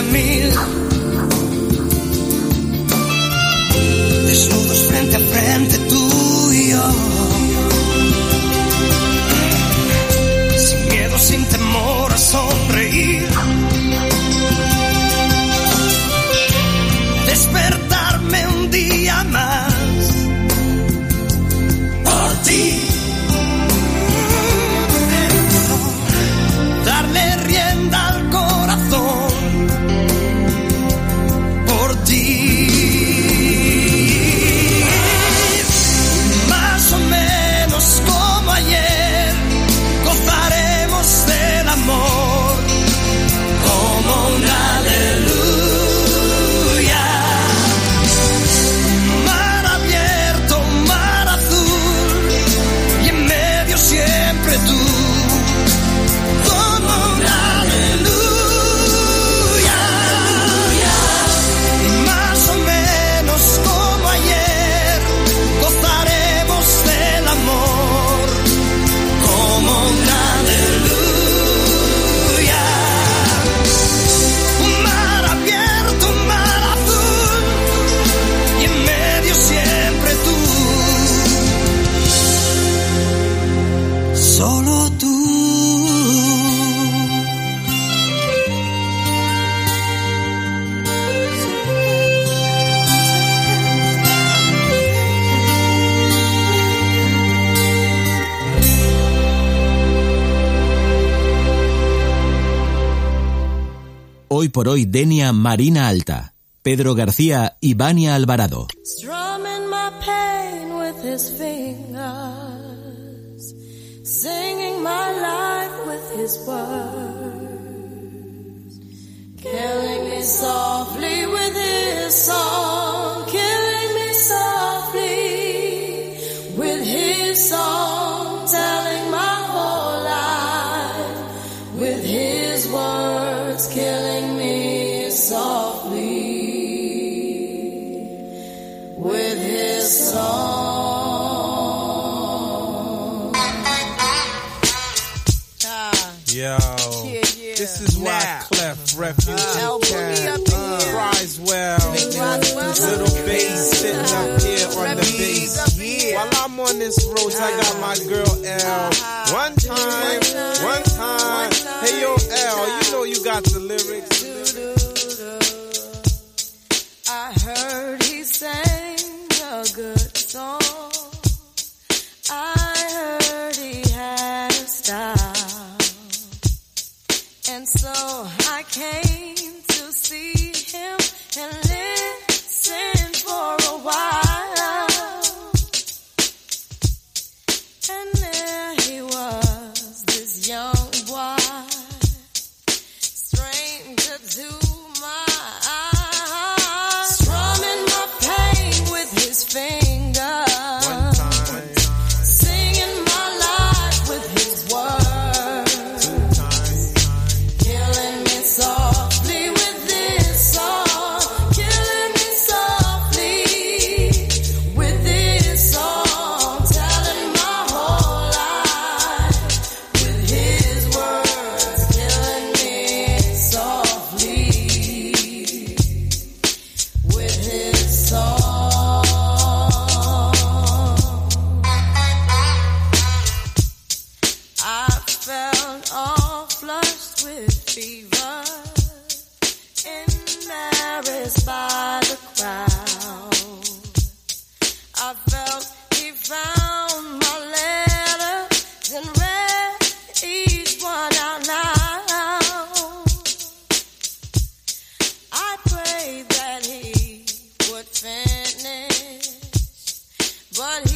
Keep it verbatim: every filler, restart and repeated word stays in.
mil. Desnudos frente a frente tú y yo. Sin miedo, sin temor a sonreír. Despertarme un día más por ti. Darle rienda al corazón por ti. Más o menos como ayer gozaremos del amor como una aleluya. Mar abierto, mar azul y en medio siempre tú. Solo tú. Hoy por hoy, Denia Marina Alta, Pedro García y Vania Alvarado. Strumming my pain with his fingers, singing my life with his words, killing me softly with his song, killing me softly with his song, telling my whole life with his words, killing me softly with his song. Yo, yeah, yeah. This is why nah. Clef, Refuge, uh, Cat, uh, Criswell, Little Bass sitting up here on the bass. Yeah. While I'm on this road, I got my girl L. One time, one time. Hey yo, L, you know you got the lyrics. I heard he sang a good song. I heard he had a style. And so I came to see him and listen for a while. And there he was, this young boy, stranger to my eyes, strumming my pain with his fingers. One time. Singing my life with his words. Two times. Killing me softly with this song. Killing me softly with this song. Telling my whole life with his words. Killing me softly with his song. I felt all flushed with fever, embarrassed by the crowd. I felt he found my letters and read each one out loud. I prayed that he would finish, but he